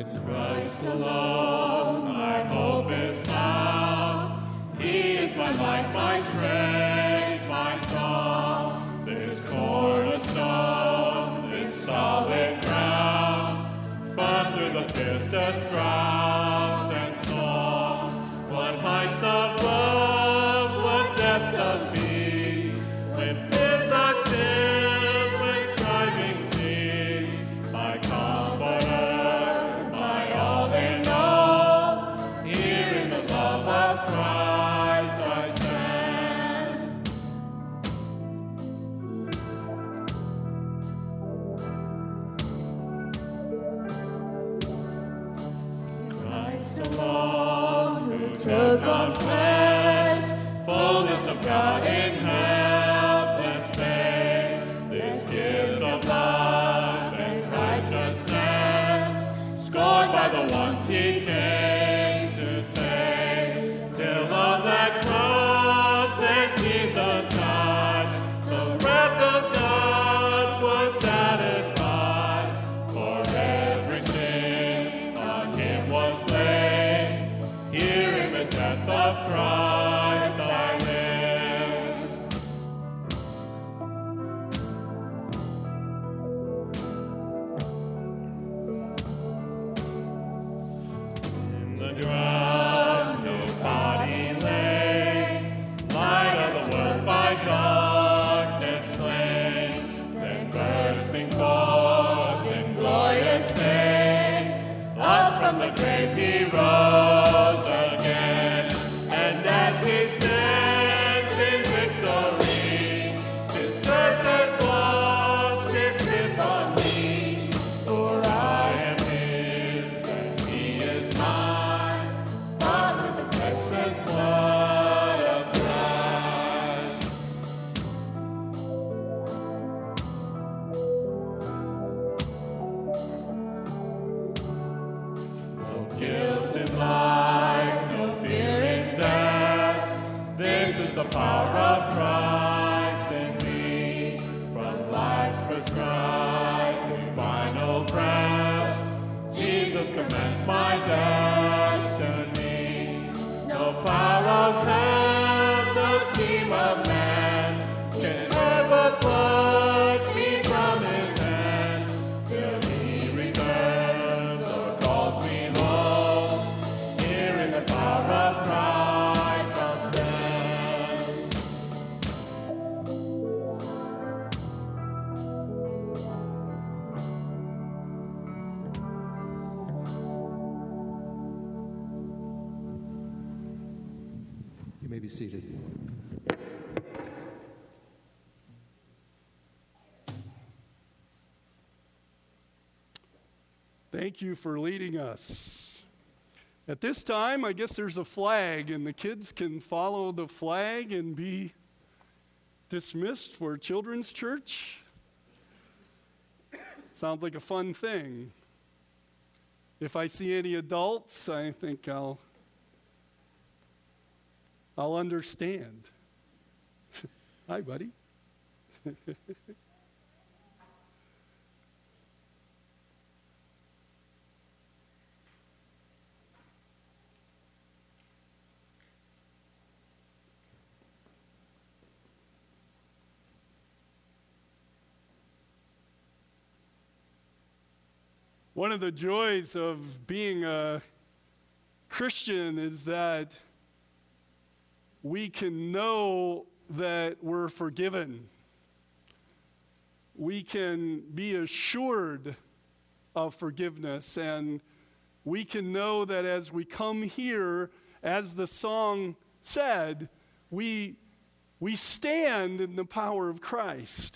Christ alone my hope is found. He is my light, my strength, my song. This cornerstone, this solid ground, firm through the fiercest drought and storm. What heights of love, what depths of peace, when fears are still, when striving cease, my comforter. Took on flesh, fullness of God in helpless faith, this gift of life and righteousness, scorned by the ones he came to save, till on that cross as Jesus died, the wrath of God was satisfied, for every sin on him was laid. Here in the death of Christ I live. In the ground his body lay, light of the world by darkness slain, then bursting forth in glorious day, up from the grave he rose. He stands in victory, since curse has lost its grip on me. For I am his, and he is mine, bought with the precious blood of Christ. No guilt in life, no fear in death. This is the power of Christ in me, from life's first cry to final breath. Jesus commands my destiny. No power of hell, no scheme of man can ever pluck me from his hand, till he returns or calls me home. Here in the power of Christ. You may be seated. Thank you for leading us. At this time, I guess there's a flag, and the kids can follow the flag and be dismissed for children's church. Sounds like a fun thing. If I see any adults, I think I'll understand. Hi, buddy. One of the joys of being a Christian is that we can know that we're forgiven. We can be assured of forgiveness, and we can know that as we come here, as the song said, we stand in the power of Christ.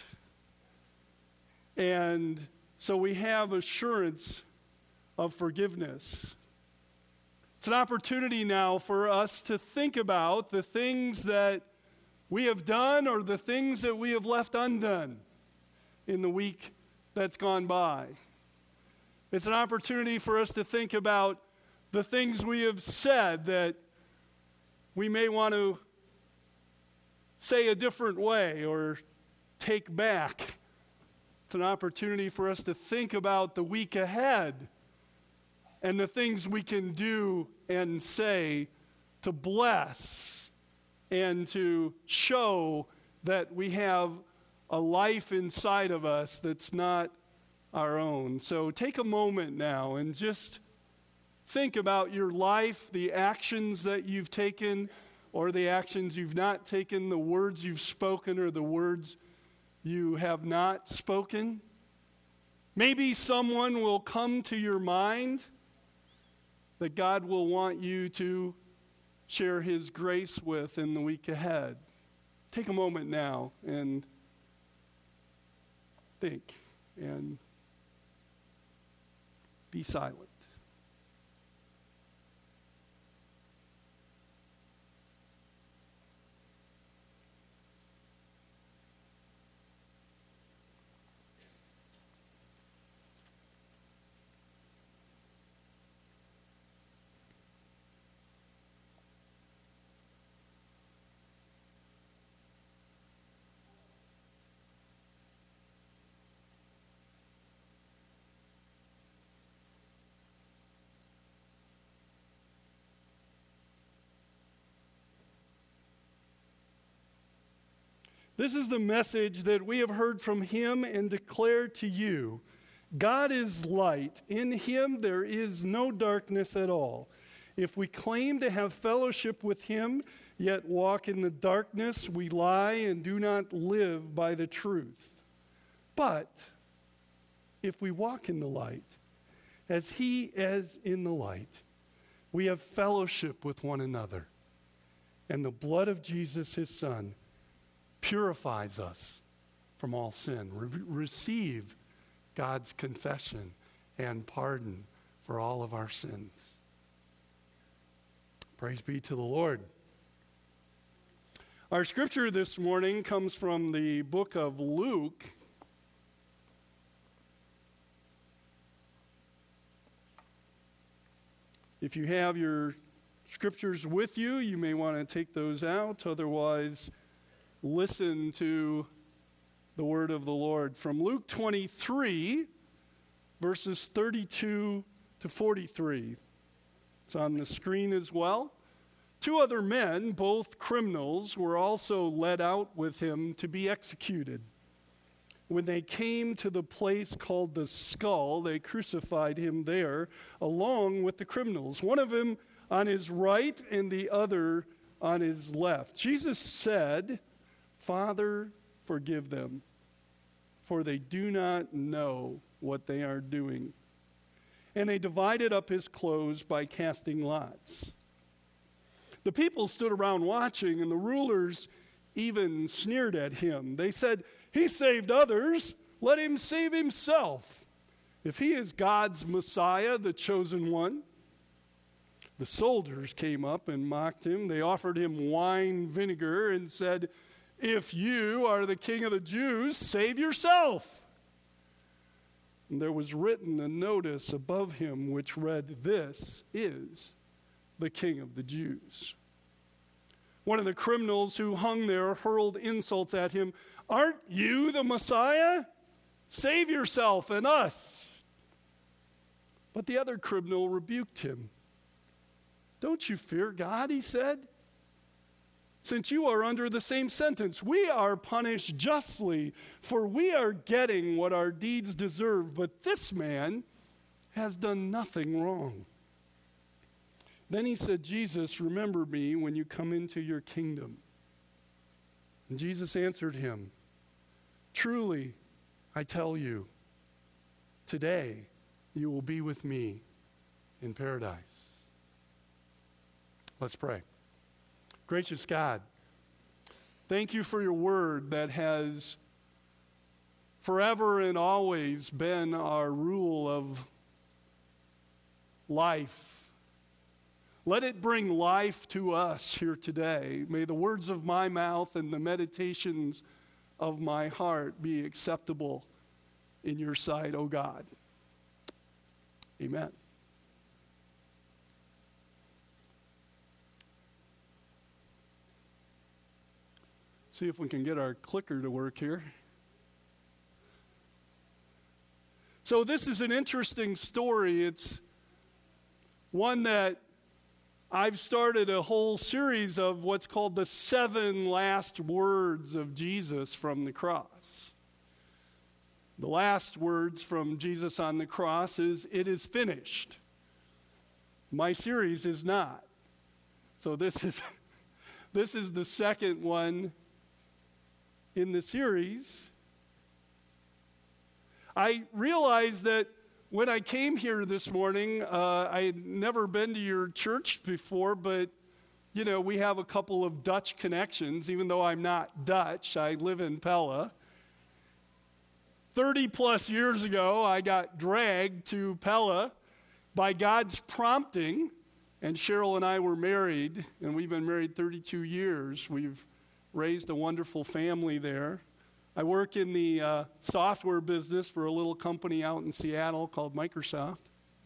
And so we have assurance of forgiveness. It's an opportunity now for us to think about the things that we have done or the things that we have left undone in the week that's gone by. It's an opportunity for us to think about the things we have said that we may want to say a different way or take back. It's an opportunity for us to think about the week ahead and the things we can do and say to bless and to show that we have a life inside of us that's not our own. So take a moment now and just think about your life, the actions that you've taken or the actions you've not taken, the words you've spoken or the words you have not spoken. Maybe someone will come to your mind that God will want you to share his grace with in the week ahead. Take a moment now and think and be silent. This is the message that we have heard from him and declare to you. God is light. In him there is no darkness at all. If we claim to have fellowship with him, yet walk in the darkness, we lie and do not live by the truth. But if we walk in the light, as he is in the light, we have fellowship with one another. And the blood of Jesus, his Son, purifies us from all sin. Receive God's confession and pardon for all of our sins. Praise be to the Lord. Our scripture this morning comes from the book of Luke. If you have your scriptures with you, you may want to take those out. Otherwise, listen to the word of the Lord from Luke 23, verses 32 to 43. It's on the screen as well. 2 other men, both criminals, were also led out with him to be executed. When they came to the place called the Skull, they crucified him there along with the criminals, one of them on his right and the other on his left. Jesus said, "Father, forgive them, for they do not know what they are doing." And they divided up his clothes by casting lots. The people stood around watching, and the rulers even sneered at him. They said, "He saved others, let him save himself, if he is God's Messiah, the chosen one." The soldiers came up and mocked him. They offered him wine vinegar and said, "If you are the king of the Jews, save yourself." And there was written a notice above him which read, "This is the King of the Jews." One of the criminals who hung there hurled insults at him. "Aren't you the Messiah? Save yourself and us." But the other criminal rebuked him. "Don't you fear God," he said, "since you are under the same sentence. We are punished justly, for we are getting what our deeds deserve, but this man has done nothing wrong." Then he said, "Jesus, remember me when you come into your kingdom." And Jesus answered him, "Truly, I tell you, today you will be with me in paradise." Let's pray. Gracious God, thank you for your word that has forever and always been our rule of life. Let it bring life to us here today. May the words of my mouth and the meditations of my heart be acceptable in your sight, O God. Amen. See if we can get our clicker to work here. So this is an interesting story. It's one that I've started a whole series of what's called the 7 last words of Jesus from the cross. The last words from Jesus on the cross is, "It is finished." My series is not. So this is the second one in the series. I realized that when I came here this morning, I had never been to your church before, but, we have a couple of Dutch connections, even though I'm not Dutch. I live in Pella. 30 plus years ago, I got dragged to Pella by God's prompting, and Cheryl and I were married, and we've been married 32 years. We've raised a wonderful family there. I work in the software business for a little company out in Seattle called Microsoft.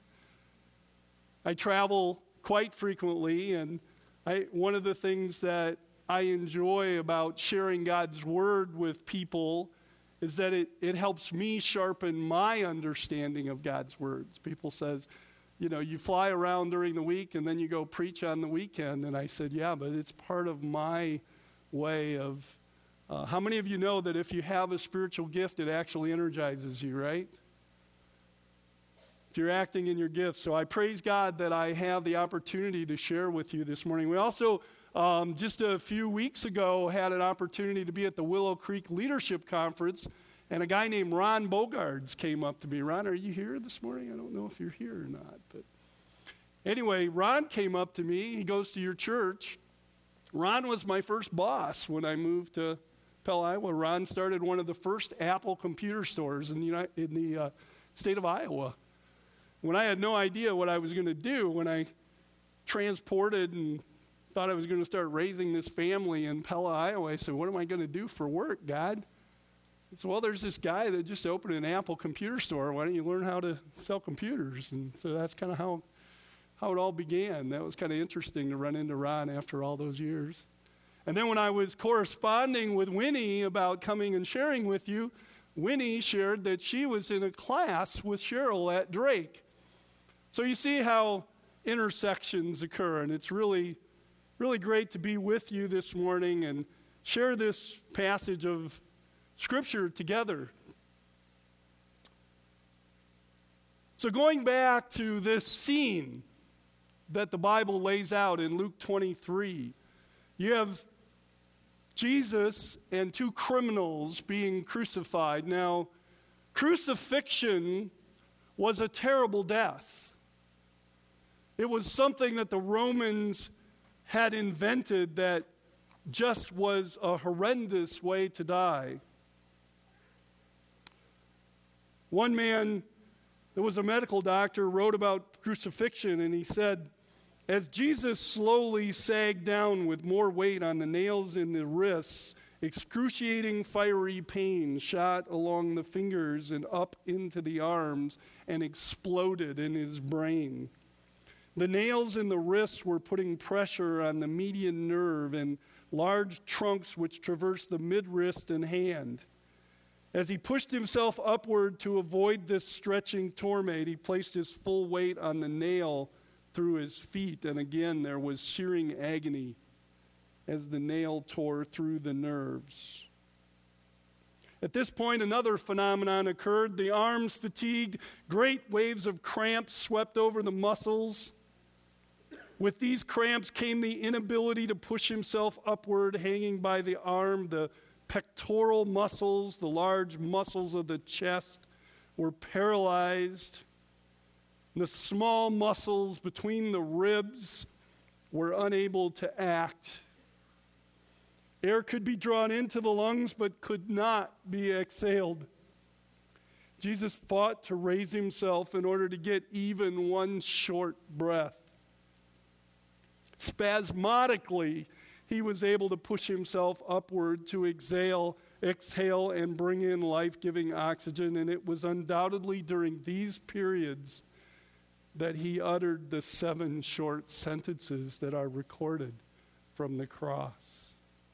I travel quite frequently, and one of the things that I enjoy about sharing God's Word with people is that it helps me sharpen my understanding of God's words. People says, you fly around during the week and then you go preach on the weekend. And I said, yeah, but it's part of my way of, how many of you know that if you have a spiritual gift, it actually energizes you, right? If you're acting in your gift. So I praise God that I have the opportunity to share with you this morning. We also, just a few weeks ago, had an opportunity to be at the Willow Creek Leadership Conference, and a guy named Ron Bogards came up to me. Ron, are you here this morning? I don't know if you're here or not. But anyway, Ron came up to me. He goes to your church. Ron was my first boss when I moved to Pella, Iowa. Ron started one of the first Apple computer stores in the state of Iowa. When I had no idea what I was going to do, when I transported and thought I was going to start raising this family in Pella, Iowa, I said, what am I going to do for work, God? He said, well, there's this guy that just opened an Apple computer store. Why don't you learn how to sell computers? And so that's kind of how it all began. That was kind of interesting to run into Ron after all those years. And then when I was corresponding with Winnie about coming and sharing with you, Winnie shared that she was in a class with Cheryl at Drake. So you see how intersections occur, and it's really, really great to be with you this morning and share this passage of Scripture together. So going back to this scene that the Bible lays out in Luke 23, you have Jesus and 2 criminals being crucified. Now, crucifixion was a terrible death. It was something that the Romans had invented that just was a horrendous way to die. One man that was a medical doctor wrote about crucifixion, and he said, as Jesus slowly sagged down with more weight on the nails in the wrists, excruciating fiery pain shot along the fingers and up into the arms and exploded in his brain. The nails in the wrists were putting pressure on the median nerve and large trunks which traverse the mid-wrist and hand. As he pushed himself upward to avoid this stretching torment, he placed his full weight on the nail through his feet, and again there was searing agony as the nail tore through the nerves. At this point, another phenomenon occurred. The arms fatigued, great waves of cramps swept over the muscles. With these cramps came the inability to push himself upward, hanging by the arm. The pectoral muscles, the large muscles of the chest, were paralyzed. The small muscles between the ribs were unable to act. Air could be drawn into the lungs but could not be exhaled. Jesus fought to raise himself in order to get even one short breath. Spasmodically, he was able to push himself upward to exhale and bring in life-giving oxygen, and it was undoubtedly during these periods that he uttered the 7 short sentences that are recorded from the cross.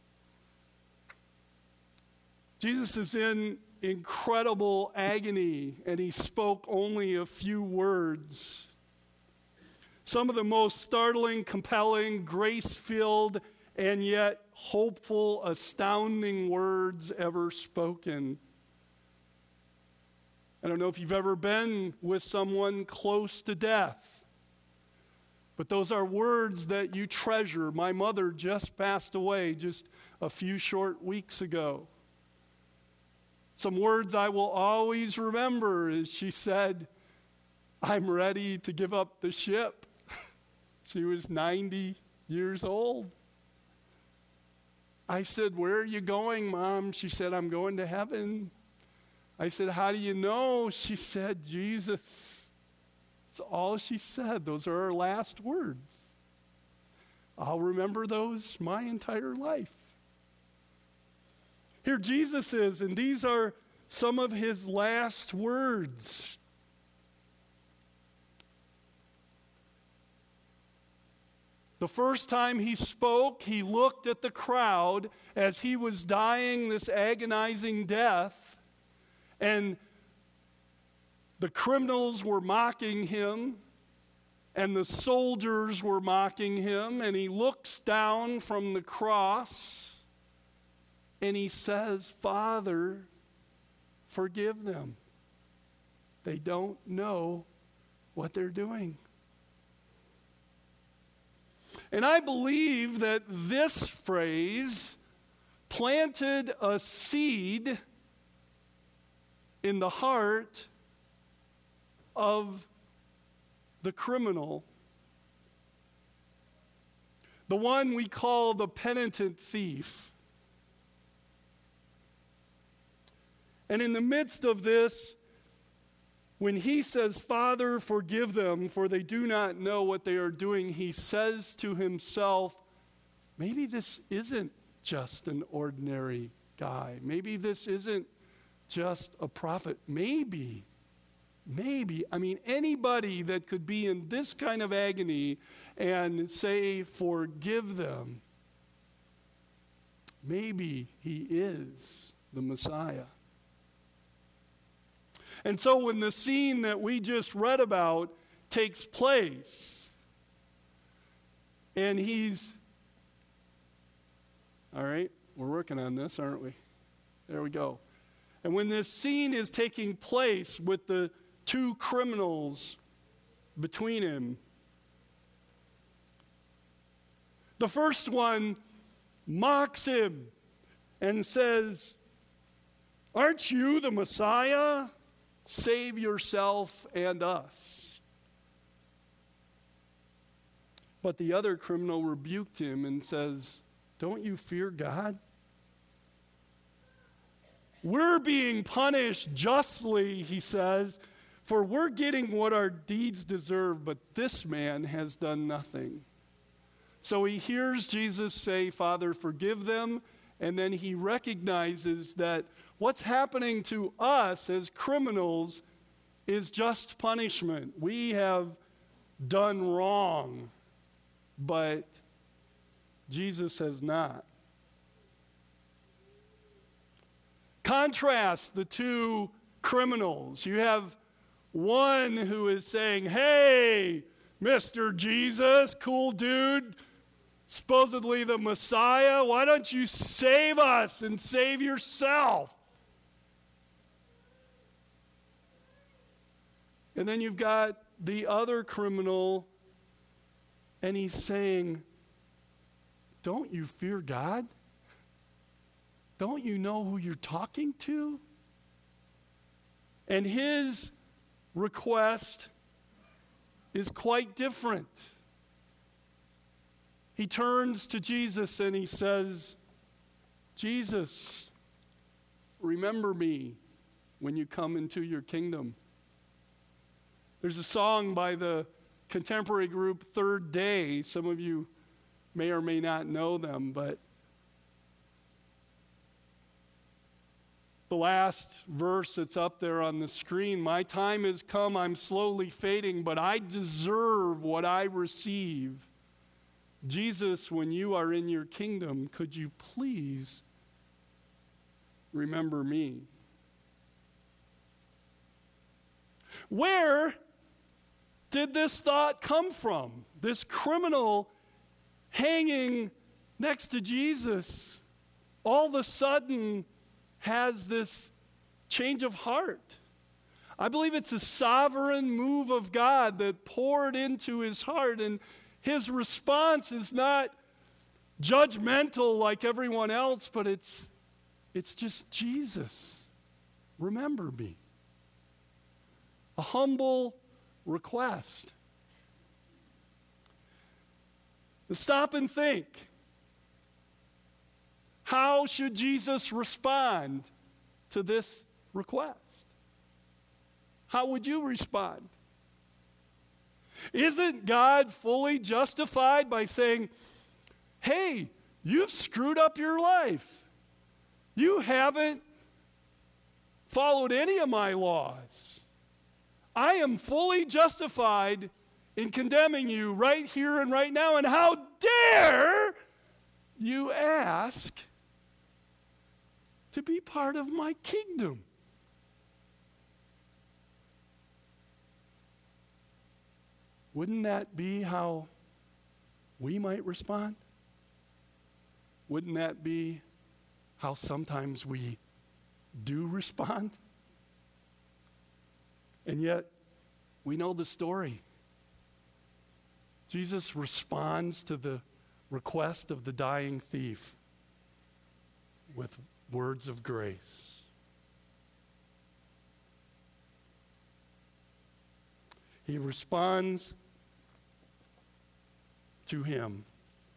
Jesus is in incredible agony, and he spoke only a few words. Some of the most startling, compelling, grace-filled, and yet hopeful, astounding words ever spoken. I don't know if you've ever been with someone close to death, but those are words that you treasure. My mother just passed away just a few short weeks ago. Some words I will always remember is she said, "I'm ready to give up the ship." She was 90 years old. I said, "Where are you going, Mom?" She said, "I'm going to heaven." I said, "How do you know?" She said, "Jesus." That's all she said. Those are her last words. I'll remember those my entire life. Here Jesus is, and these are some of his last words. The first time he spoke, he looked at the crowd as he was dying this agonizing death, and the criminals were mocking him, and the soldiers were mocking him, and he looks down from the cross, and he says, "Father, forgive them. They don't know what they're doing." And I believe that this phrase planted a seed in the heart of the criminal, the one we call the penitent thief. And in the midst of this, when he says, "Father, forgive them, for they do not know what they are doing," he says to himself, maybe this isn't just an ordinary guy. Maybe this isn't just a prophet. Maybe, I mean, anybody that could be in this kind of agony and say, "Forgive them," maybe he is the Messiah. And so when the scene that we just read about takes place, and all right, we're working on this, aren't we? There we go. And when this scene is taking place with the two criminals between him, the first one mocks him and says, "Aren't you the Messiah? Save yourself and us." But the other criminal rebuked him and says, "Don't you fear God? We're being punished justly," he says, "for we're getting what our deeds deserve, but this man has done nothing." So he hears Jesus say, "Father, forgive them," and then he recognizes that what's happening to us as criminals is just punishment. We have done wrong, but Jesus has not. Contrast the two criminals. You have one who is saying, "Hey, Mr. Jesus, cool dude, supposedly the Messiah, why don't you save us and save yourself?" And then you've got the other criminal, and he's saying, "Don't you fear God? Don't you know who you're talking to?" And his request is quite different. He turns to Jesus and he says, "Jesus, remember me when you come into your kingdom." There's a song by the contemporary group Third Day. Some of you may or may not know them, but the last verse that's up there on the screen, "My time has come, I'm slowly fading, but I deserve what I receive. Jesus, when you are in your kingdom, could you please remember me?" Where did this thought come from? This criminal hanging next to Jesus all of a sudden has this change of heart. I believe it's a sovereign move of God that poured into his heart, and his response is not judgmental like everyone else, but it's just, Jesus, remember me. A humble request. Stop and think. How should Jesus respond to this request? How would you respond? Isn't God fully justified by saying, hey, you've screwed up your life. You haven't followed any of my laws. I am fully justified in condemning you right here and right now, and how dare you ask to be part of my kingdom? Wouldn't that be how we might respond? Wouldn't that be how sometimes we do respond? And yet, we know the story. Jesus responds to the request of the dying thief with words of grace. He responds to him.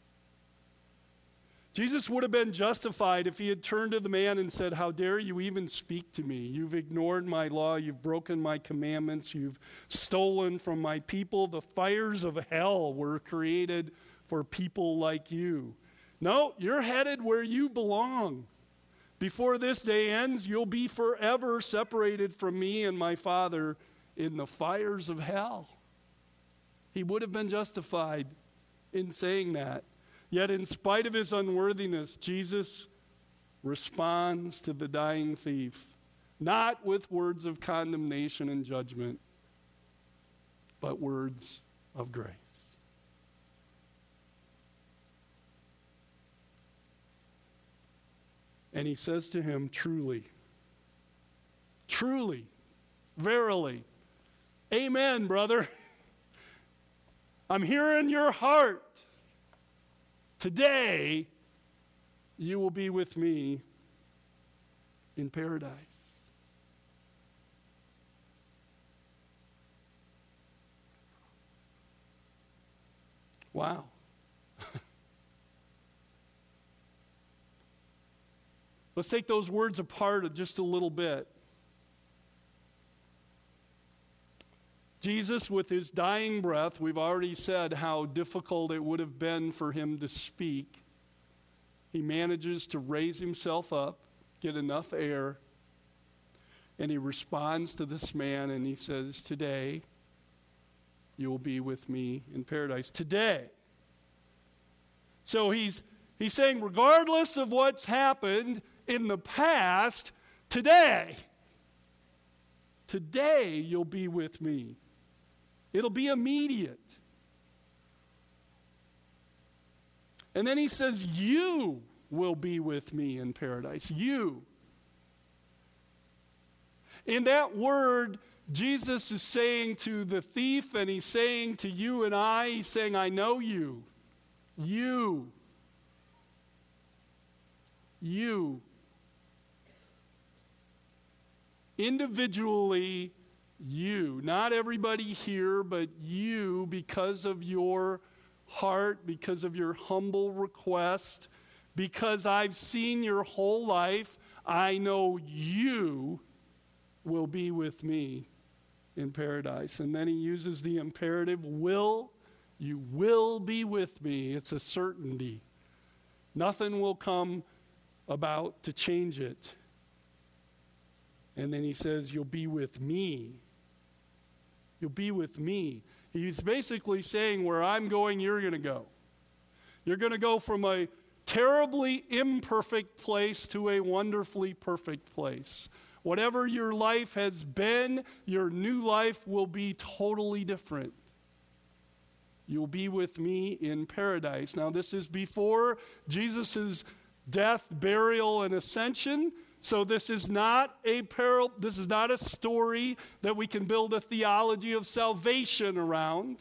Jesus would have been justified if he had turned to the man and said, how dare you even speak to me? You've ignored my law. You've broken my commandments. You've stolen from my people. The fires of hell were created for people like you. No, you're headed where you belong. Before this day ends, you'll be forever separated from me and my Father in the fires of hell. He would have been justified in saying that. Yet in spite of his unworthiness, Jesus responds to the dying thief, not with words of condemnation and judgment, but words of grace. And he says to him, truly, verily, amen, brother. I'm hearing your heart. Today, you will be with me in paradise. Wow. Let's take those words apart just a little bit. Jesus, with his dying breath, we've already said how difficult it would have been for him to speak. He manages to raise himself up, get enough air, and he responds to this man and he says, today you will be with me in paradise. Today. So he's saying, regardless of what's happened in the past, today you'll be with me. It'll be immediate. And then he says, you will be with me in paradise. You. In that word, Jesus is saying to the thief, and he's saying to you and I, he's saying, I know you. You. You. Individually, you. Not everybody here, but you, because of your heart, because of your humble request, because I've seen your whole life, I know you will be with me in paradise. And then he uses the imperative, will. You will be with me. It's a certainty. Nothing will come about to change it. And then he says, you'll be with me. You'll be with me. He's basically saying, where I'm going, you're going to go. You're going to go from a terribly imperfect place to a wonderfully perfect place. Whatever your life has been, your new life will be totally different. you'll be with me in paradise. Now, this is before Jesus' death, burial, and ascension. So this is not a this is not a story that we can build a theology of salvation around.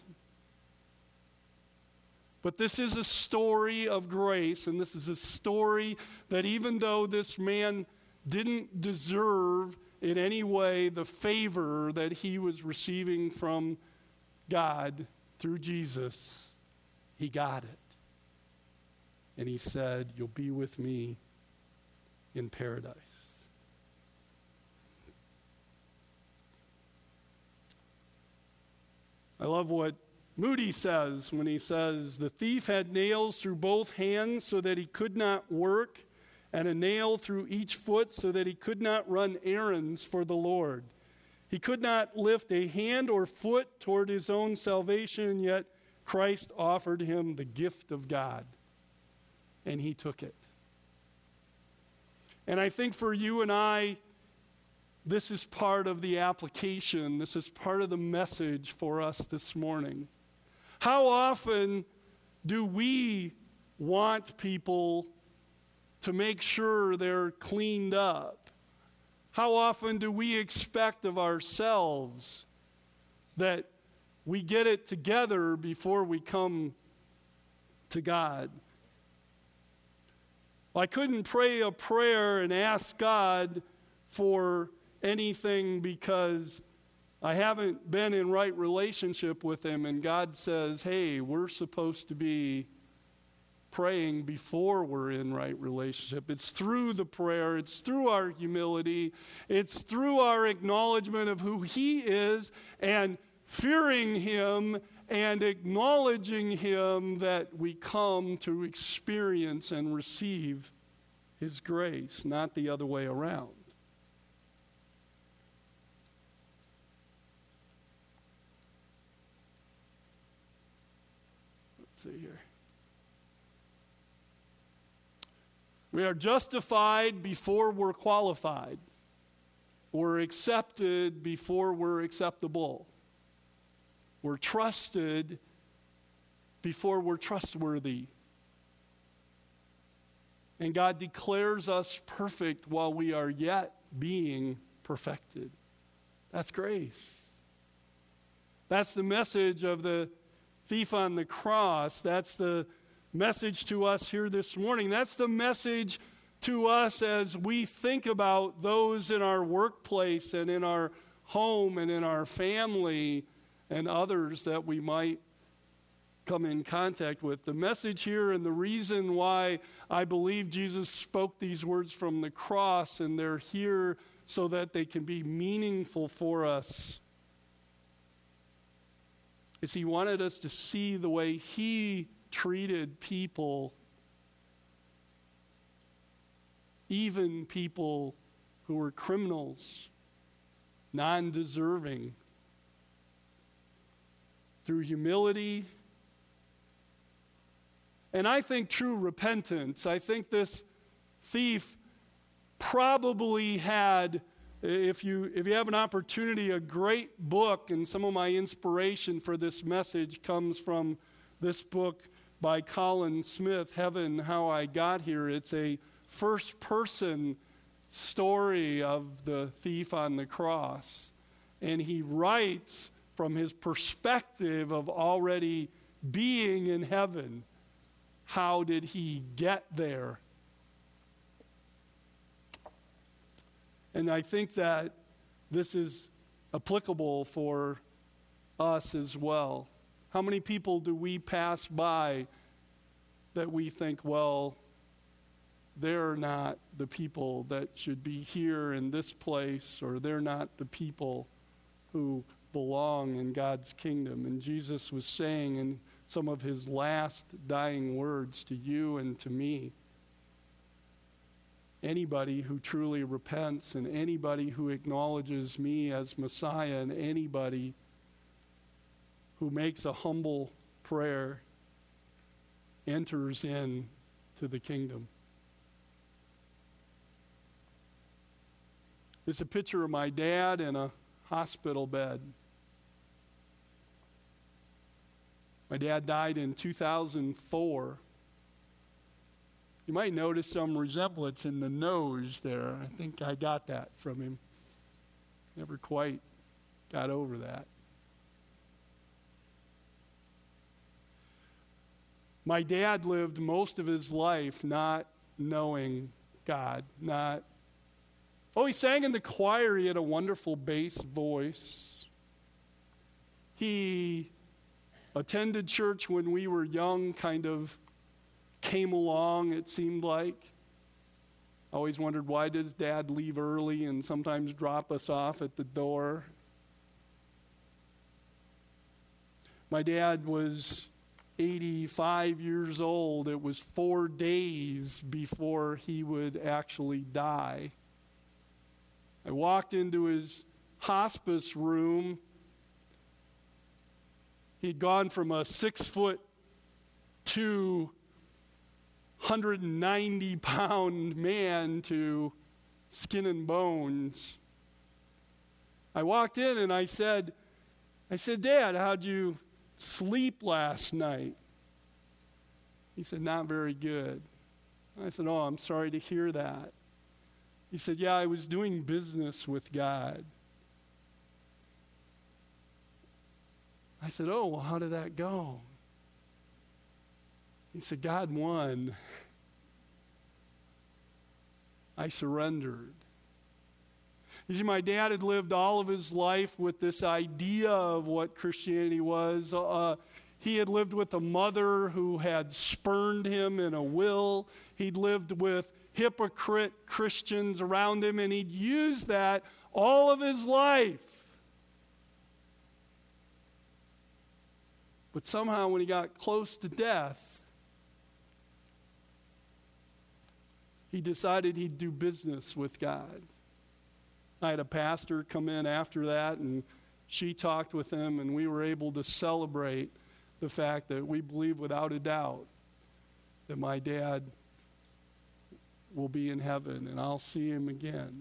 But this is a story of grace, and this is a story that even though this man didn't deserve in any way the favor that he was receiving from God through Jesus, he got it. And he said, "You'll be with me in paradise." I love what Moody says when he says, "The thief had nails through both hands so that he could not work, and a nail through each foot so that he could not run errands for the Lord. He could not lift a hand or foot toward his own salvation, and yet Christ offered him the gift of God, and he took it." And I think for you and I, this is part of the application. This is part of the message for us this morning. How often do we want people to make sure they're cleaned up? How often do we expect of ourselves that we get it together before we come to God? I couldn't pray a prayer and ask God for anything because I haven't been in right relationship with him, and God says, hey, we're supposed to be praying before we're in right relationship. It's through the prayer, it's through our humility, it's through our acknowledgement of who he is and fearing him and acknowledging him that we come to experience and receive his grace, not the other way around. Let's see here. We are justified before we're qualified. We're accepted before we're acceptable. We're trusted before we're trustworthy. And God declares us perfect while we are yet being perfected. That's grace. That's the message of the thief on the cross. That's the message to us here this morning. That's the message to us as we think about those in our workplace and in our home and in our family and others that we might come in contact with. The message here and the reason why I believe Jesus spoke these words from the cross, and they're here so that they can be meaningful for us, is he wanted us to see the way he treated people, even people who were criminals, non-deserving, through humility. And I think true repentance. I think this thief probably had, if you have an opportunity, a great book, and some of my inspiration for this message comes from this book by Colin Smith, Heaven, How I Got Here. It's a first-person story of the thief on the cross. And he writes from his perspective of already being in heaven. How did he get there? And I think that this is applicable for us as well. How many people do we pass by that we think, well, they're not the people that should be here in this place, or they're not the people who belong in God's kingdom? And Jesus was saying in some of his last dying words to you and to me, anybody who truly repents and anybody who acknowledges me as Messiah and anybody who makes a humble prayer enters in to the kingdom. It's a picture of my dad in a hospital bed. My My dad died in 2004. You might notice some resemblance in the nose there. I think I got that from him. Never quite got over that. My dad lived most of his life not knowing God, he sang in the choir. He had a wonderful bass voice. He attended church when we were young, kind of came along, it seemed like. I always wondered, why does Dad leave early and sometimes drop us off at the door? My dad was 85 years old. It was 4 days before he would actually die. I walked into his hospice room. He'd gone from a 6'2", 190-pound man to skin and bones. I walked in and I said, Dad, how'd you sleep last night? He said, not very good. I said, oh, I'm sorry to hear that. He said, yeah, I was doing business with God. I said, oh, well, how did that go? He said, God won. I surrendered. You see, my dad had lived all of his life with this idea of what Christianity was. He had lived with a mother who had spurned him in a will. He'd lived with hypocrite Christians around him, and he'd used that all of his life. But somehow when he got close to death, he decided he'd do business with God. I had a pastor come in after that, and she talked with him, and we were able to celebrate the fact that we believe without a doubt that my dad will be in heaven, and I'll see him again.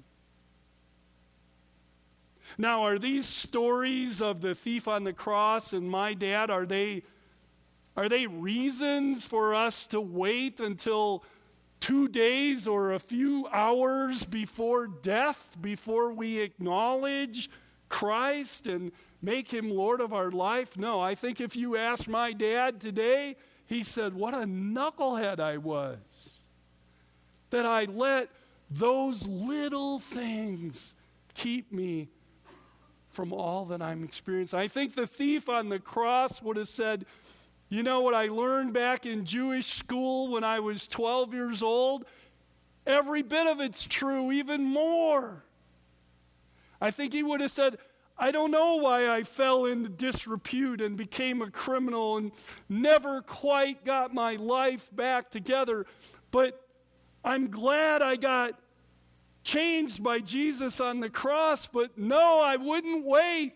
Now, are these stories of the thief on the cross and my dad, are they reasons for us to wait until 2 days or a few hours before death, before we acknowledge Christ and make him Lord of our life? No, I think if you ask my dad today, he said, what a knucklehead I was, that I let those little things keep me from all that I'm experiencing. I think the thief on the cross would have said, you know what I learned back in Jewish school when I was 12 years old? Every bit of it's true, even more. I think he would have said, I don't know why I fell into disrepute and became a criminal and never quite got my life back together, but I'm glad I got changed by Jesus on the cross, but no, I wouldn't wait.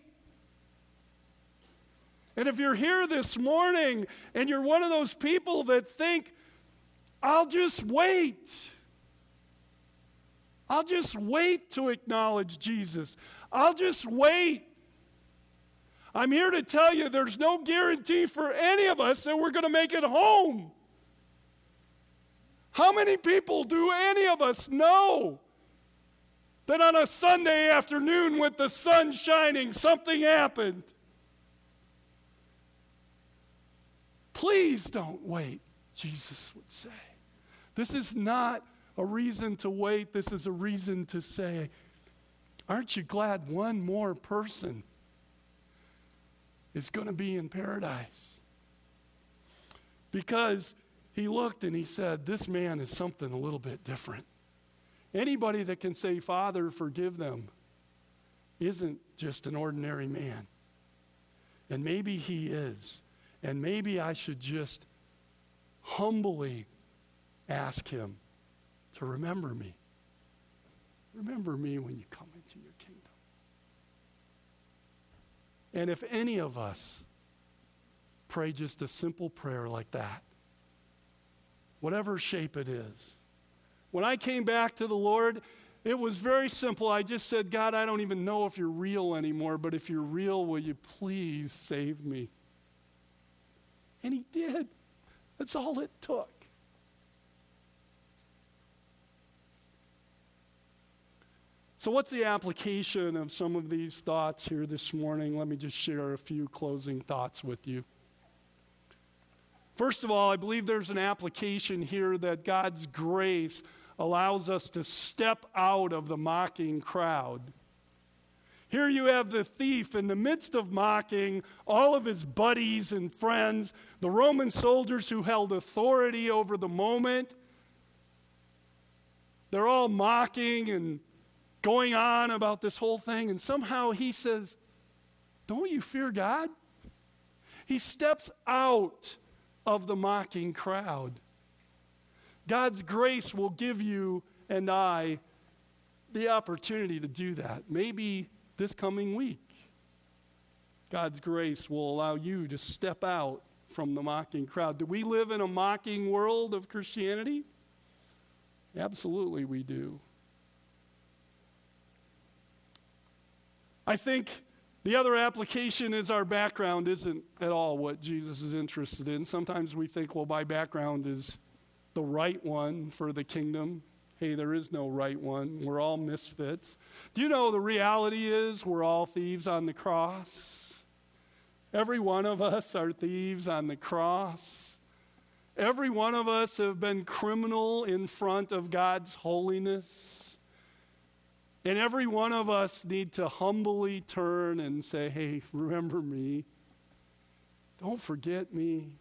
And if you're here this morning and you're one of those people that think, I'll just wait. I'll just wait to acknowledge Jesus. I'll just wait. I'm here to tell you there's no guarantee for any of us that we're going to make it home. How many people do any of us know that on a Sunday afternoon with the sun shining, something happened? Please don't wait, Jesus would say. This is not a reason to wait. This is a reason to say, aren't you glad one more person is going to be in paradise? Because he looked and he said, this man is something a little bit different. Anybody that can say, Father, forgive them, isn't just an ordinary man. And maybe he is. And maybe I should just humbly ask him to remember me. Remember me when you come into your kingdom. And if any of us pray just a simple prayer like that, whatever shape it is. When I came back to the Lord, it was very simple. I just said, God, I don't even know if you're real anymore, but if you're real, will you please save me? And he did. That's all it took. So what's the application of some of these thoughts here this morning? Let me just share a few closing thoughts with you. First of all, I believe there's an application here that God's grace allows us to step out of the mocking crowd. Here you have the thief in the midst of mocking all of his buddies and friends, the Roman soldiers who held authority over the moment. They're all mocking and going on about this whole thing, and somehow he says, "Don't you fear God?" He steps out of the mocking crowd. God's grace will give you and I the opportunity to do that. Maybe this coming week, God's grace will allow you to step out from the mocking crowd. Do we live in a mocking world of Christianity? Absolutely we do. I think the other application is our background isn't at all what Jesus is interested in. Sometimes we think, well, my background is the right one for the kingdom. Hey, there is no right one. We're all misfits. Do you know the reality is we're all thieves on the cross? Every one of us are thieves on the cross. Every one of us have been criminal in front of God's holiness. And every one of us need to humbly turn and say, hey, remember me. Don't forget me.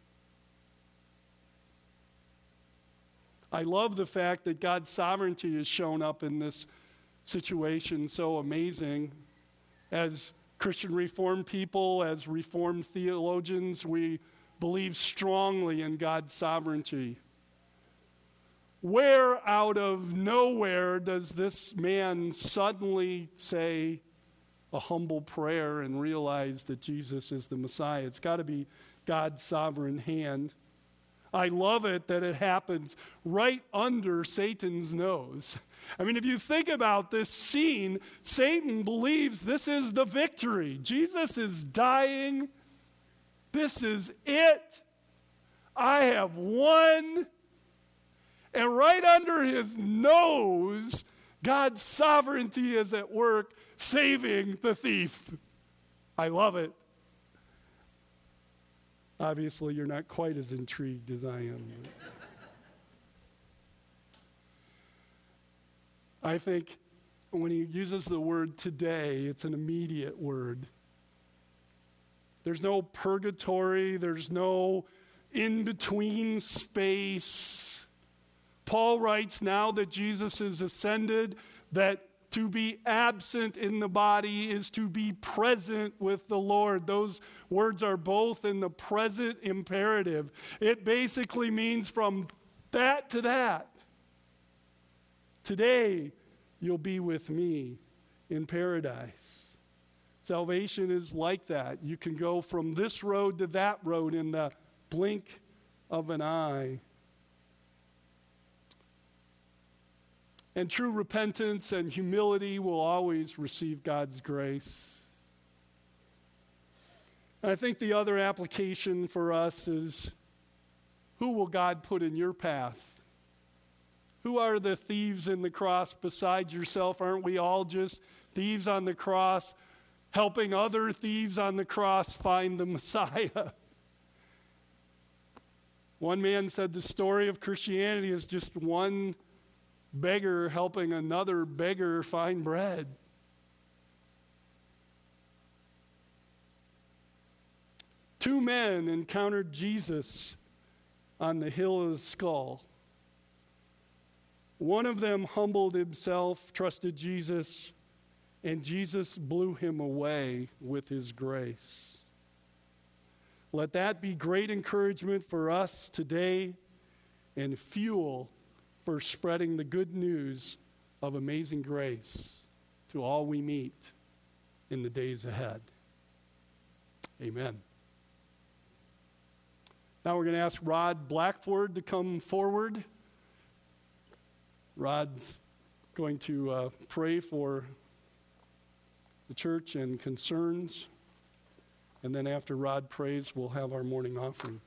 I love the fact that God's sovereignty has shown up in this situation so amazing. As Christian Reformed people, as Reformed theologians, we believe strongly in God's sovereignty. Where out of nowhere does this man suddenly say a humble prayer and realize that Jesus is the Messiah? It's got to be God's sovereign hand. I love it that it happens right under Satan's nose. I mean, if you think about this scene, Satan believes this is the victory. Jesus is dying. This is it. I have won. And right under his nose, God's sovereignty is at work saving the thief. I love it. Obviously, you're not quite as intrigued as I am. I think when he uses the word today, it's an immediate word. There's no purgatory. There's no in-between space. Paul writes, now that Jesus is ascended, that to be absent in the body is to be present with the Lord. Those words are both in the present imperative. It basically means from that to that. Today, you'll be with me in paradise. Salvation is like that. You can go from this road to that road in the blink of an eye. And true repentance and humility will always receive God's grace. And I think the other application for us is, who will God put in your path? Who are the thieves in the cross besides yourself? Aren't we all just thieves on the cross, helping other thieves on the cross find the Messiah? One man said the story of Christianity is just one beggar helping another beggar find bread. Two men encountered Jesus on the hill of the skull. One of them humbled himself, trusted Jesus, and Jesus blew him away with his grace. Let that be great encouragement for us today and fuel for spreading the good news of amazing grace to all we meet in the days ahead. Amen. Now we're going to ask Rod Blackford to come forward. Rod's going to pray for the church and concerns. And then after Rod prays, we'll have our morning offering.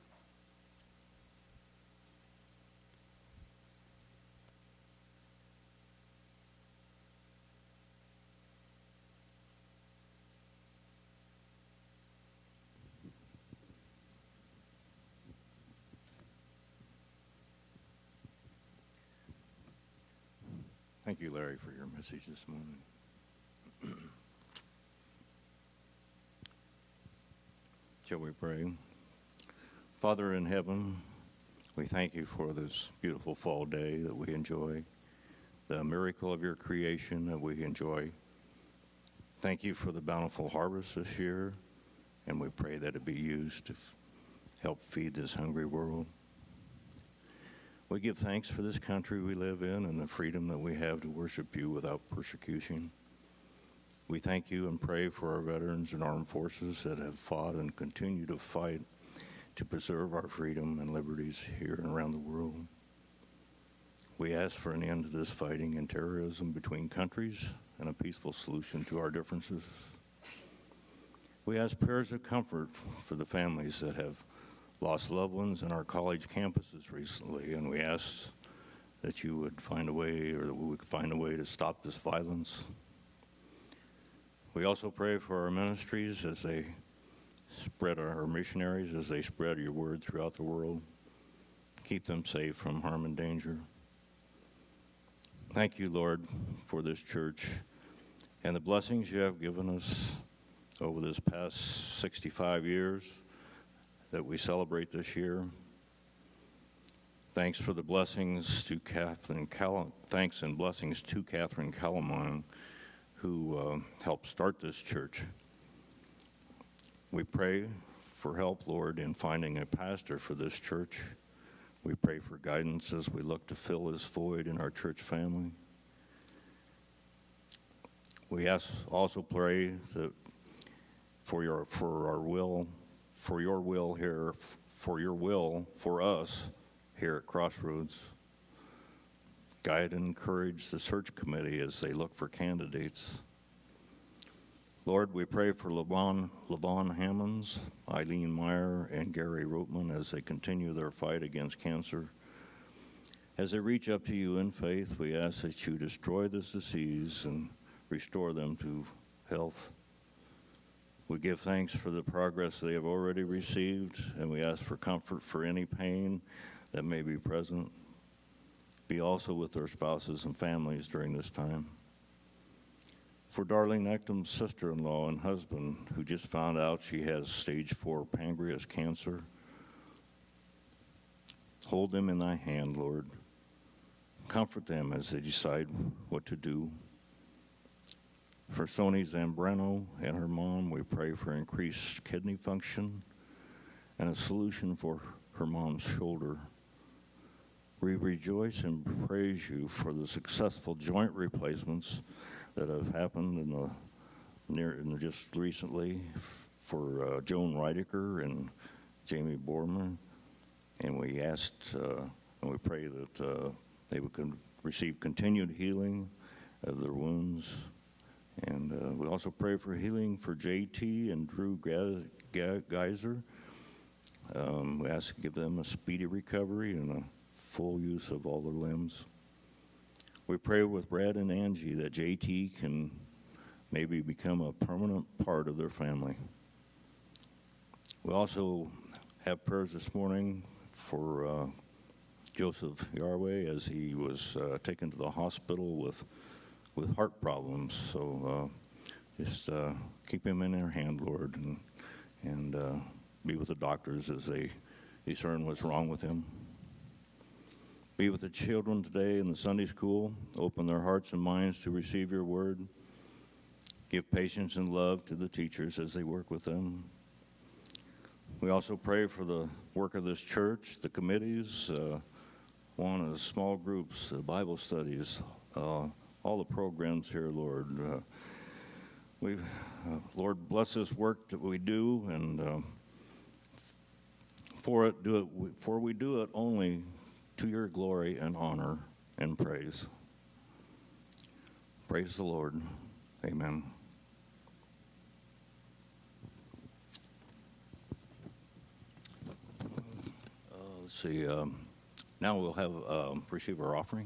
Thank you, Larry, for your message this morning. Shall we pray? Father in heaven, we thank you for this beautiful fall day that we enjoy, the miracle of your creation that we enjoy. Thank you for the bountiful harvest this year, and we pray that it be used to help feed this hungry world. We give thanks for this country we live in and the freedom that we have to worship you without persecution. We thank you and pray for our veterans and armed forces that have fought and continue to fight to preserve our freedom and liberties here and around the world. We ask for an end to this fighting and terrorism between countries and a peaceful solution to our differences. We ask prayers of comfort for the families that have lost loved ones in our college campuses recently, and we ask that you would find a way, or that we would find a way to stop this violence. We also pray for our ministries as they spread, our missionaries as they spread your word throughout the world. Keep them safe from harm and danger. Thank you, Lord, for this church and the blessings you have given us over this past 65 years that we celebrate this year. Thanks for the blessings to thanks and blessings to Catherine Calamon, who helped start this church. We pray for help, Lord, in finding a pastor for this church. We pray for guidance as we look to fill this void in our church family. We also pray that for your will for us here at Crossroads. Guide and encourage the search committee as they look for candidates. Lord, we pray for Levon Hammonds, Eileen Meyer, and Gary Rootman as they continue their fight against cancer. As they reach up to you in faith, we ask that you destroy this disease and restore them to health. We give thanks for the progress they have already received, and we ask for comfort for any pain that may be present. Be also with their spouses and families during this time. For Darlene Ectom's sister-in-law and husband, who just found out she has stage 4 pancreas cancer, hold them in thy hand, Lord. Comfort them as they decide what to do. For Sony Zambrano and her mom, we pray for increased kidney function and a solution for her mom's shoulder. We rejoice and praise you for the successful joint replacements that have happened just recently for Joan Reidecker and Jamie Borman. And we asked and we pray that they would receive continued healing of their wounds. And we also pray for healing for JT and Drew Geyser. We ask to give them a speedy recovery and a full use of all their limbs. We pray with Brad and Angie that JT can maybe become a permanent part of their family. We also have prayers this morning for Joseph Yarway as he was taken to the hospital with heart problems. So just keep him in their hand, Lord, and be with the doctors as they discern what's wrong with him. Be with the children today in the Sunday school. Open their hearts and minds to receive your word. Give patience and love to the teachers as they work with them. We also pray for the work of this church, the committees, small groups, Bible studies, all the programs here, Lord. Lord, bless this work that we do, and for we do it only to your glory and honor and praise. Praise the Lord. Amen. let's see. Now we'll have receive our offering.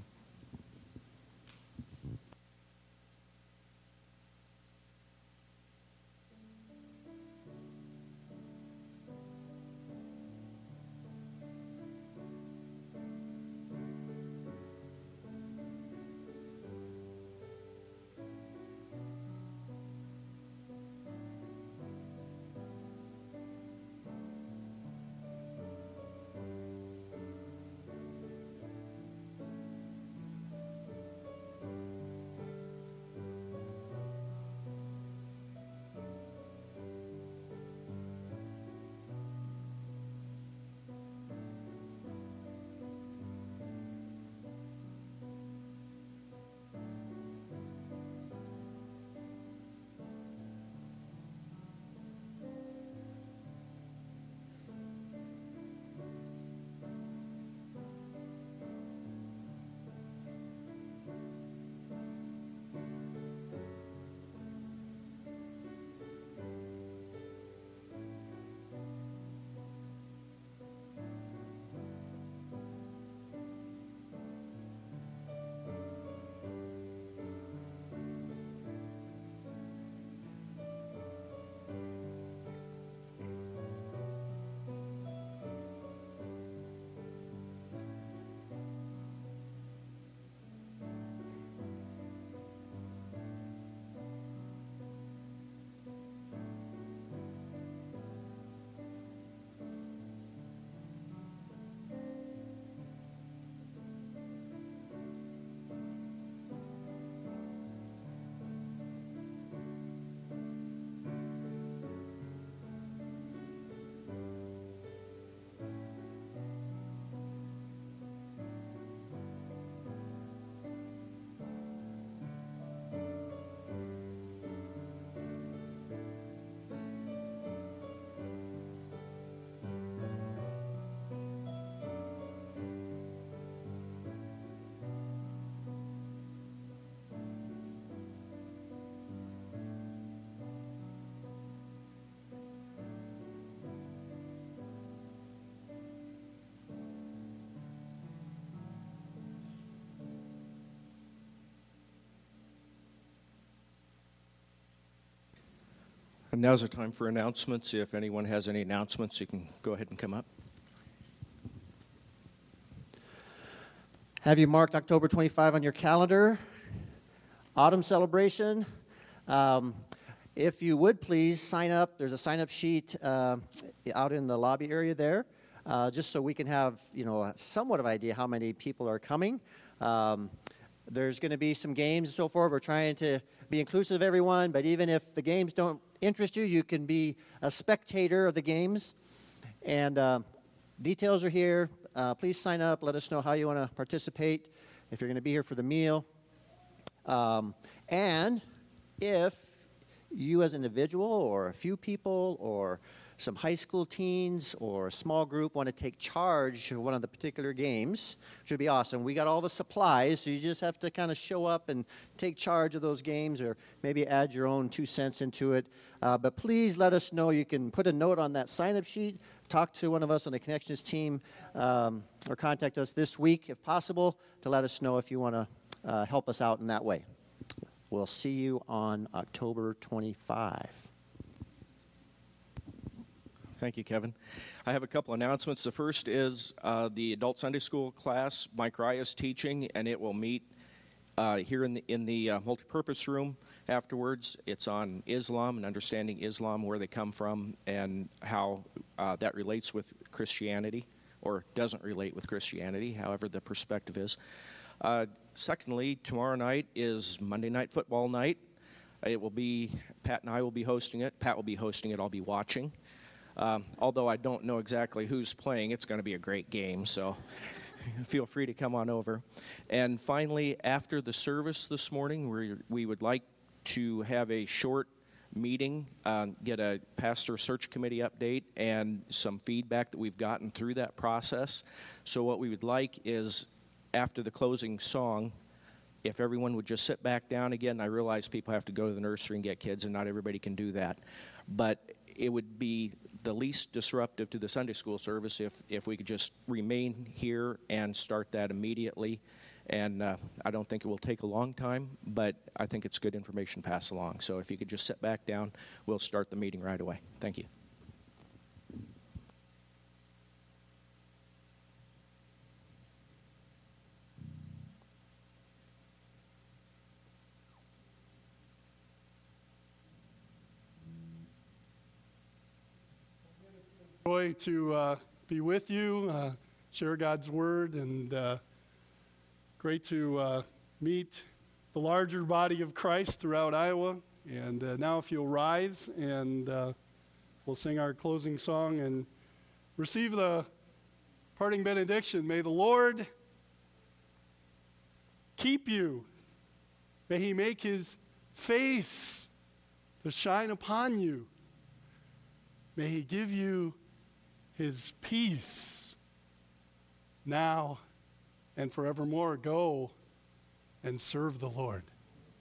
And now's the time for announcements. If anyone has any announcements, you can go ahead and come up. Have you marked October 25 on your calendar? Autumn celebration. If you would please sign up. There's a sign-up sheet out in the lobby area there, just so we can have somewhat of an idea how many people are coming. There's going to be some games and so forth. We're trying to be inclusive of everyone, but even if the games don't interest you, you can be a spectator of the games. And details are here. Please sign up. Let us know how you want to participate, if you're going to be here for the meal. And if you as an individual or a few people or some high school teens or a small group want to take charge of one of the particular games, which would be awesome. We got all the supplies, so you just have to kind of show up and take charge of those games or maybe add your own 2 cents into it. But please let us know. You can put a note on that sign-up sheet, talk to one of us on the Connections team, or contact us this week if possible to let us know if you want to help us out in that way. We'll see you on October 25. Thank you, Kevin. I have a couple announcements. The first is the adult Sunday school class. Mike Rye is teaching, and it will meet here in the multipurpose room afterwards. It's on Islam and understanding Islam, where they come from, and how that relates with Christianity, or doesn't relate with Christianity, however the perspective is. Secondly, tomorrow night is Monday Night Football night. It will be, Pat and I will be hosting it. Pat will be hosting it. I'll be watching. Although I don't know exactly who's playing, it's going to be a great game, so feel free to come on over. And finally, after the service this morning, we would like to have a short meeting, get a pastor search committee update and some feedback that we've gotten through that process. So what we would like is, after the closing song, if everyone would just sit back down again. I realize people have to go to the nursery and get kids, and not everybody can do that. But it would be the least disruptive to the Sunday school service if we could just remain here and start that immediately. And I don't think it will take a long time, but I think it's good information to pass along. So if you could just sit back down, we'll start the meeting right away. Thank you. Joy to be with you, share God's word, and great to meet the larger body of Christ throughout Iowa. And now if you'll rise, and we'll sing our closing song and receive the parting benediction. May the Lord keep you. May he make his face to shine upon you. May he give you his peace now and forevermore. Go and serve the Lord.